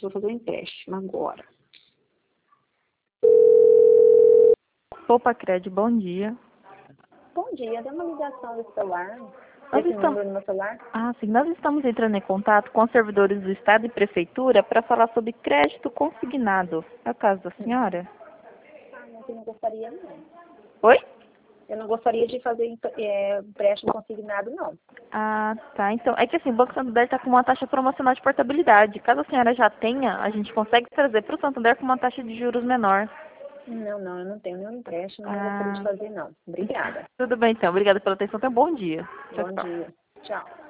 vou fazer um empréstimo agora. Poupa-Cred, bom dia. Bom dia, deu uma ligação do celular. Nós Esse estamos... número no meu celular? sim, nós estamos entrando em contato com os servidores do Estado e Prefeitura para falar sobre crédito consignado. É o caso da senhora? Não, eu não gostaria, não. Oi? Eu não gostaria de fazer empréstimo consignado, não. Tá. Então, é que assim, o Banco Santander está com uma taxa promocional de portabilidade. Caso a senhora já tenha, a gente consegue trazer para o Santander com uma taxa de juros menor. Não, eu não tenho nenhum empréstimo, não gostaria de fazer, não. Obrigada. Tudo bem, então. Obrigada pela atenção. Tenha um bom dia. Bom dia. Tchau.